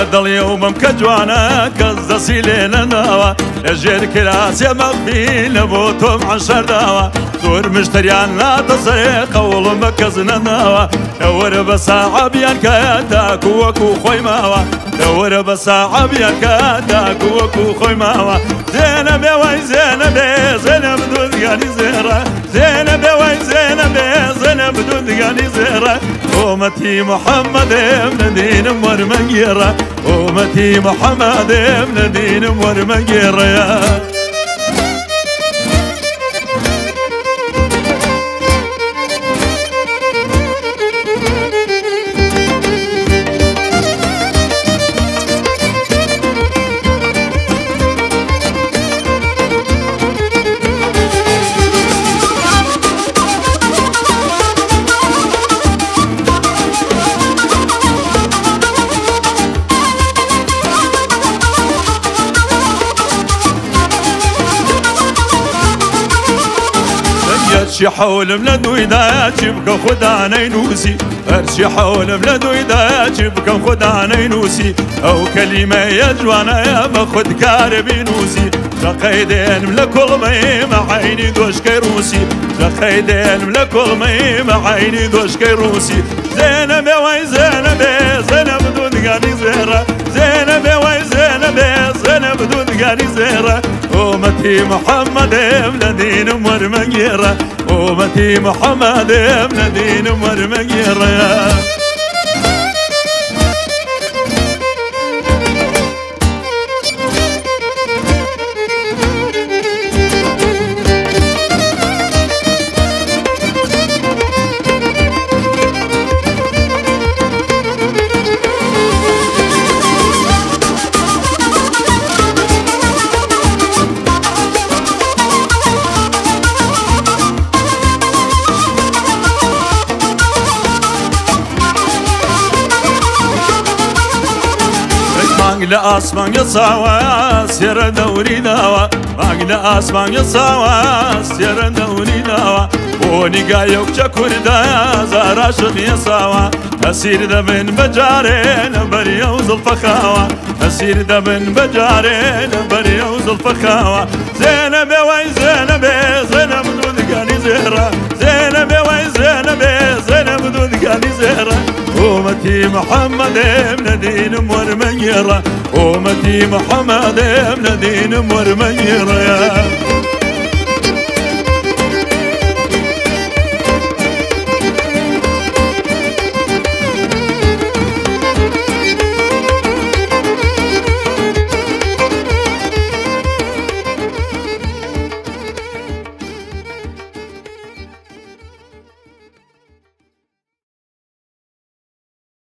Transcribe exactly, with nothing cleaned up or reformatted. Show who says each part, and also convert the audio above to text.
Speaker 1: دل يوم كجوانا كزدسي لنا نوا لجير كراسي مغفي نبوتهم عشر دوا دور مشتريان لا تصريق قول مكزنا نوا دور بساعة بيان كاتا كوكو خوي ماوا دور بساعة بيان كاتا كوكو خوي ماوا زينب وي زينب زينب دودغاني زهرة زينب وي زينب زينب دودغاني زهرة أمتي محمد ابن دين مور مغيرة أمتي محمد ابن دين مور مغيرة هرشي حول بلاد ويدا جيبك خدا نينوسي هرشي حول بلاد ويدا جيبك خدا نينوسي او كلمة يا جوانا يا باخد كاربي نوسي شقيدين ملكل مي مع عيني دوش كيروسي شقيدين ملكل مي مع عيني دوش كيروسي زينب وي زينب زينب دودغاني زهرة زينب وي زينب زينب دودغاني زهرة أمتي محمد ابن دين مور مغيرة أمتي محمد ابن دين مور مغيرة ماقلا اسمان يصاوا سير دوري داوا ماقلا اسمان يصاوا سير دوري داوا وني قايوك جاكوردا زارا شغ يصاوا اسير دبن بجارين بريوز الفخاوة اسير دبن بجارين بريوز الفخاوة زينب وي زينب زينب دودغاني زهرة زينب وي زينب زينب دودغاني زهرة أمتي محمد ابن دين مور مغيرة أمتي محمد ابن دين مور مغيرة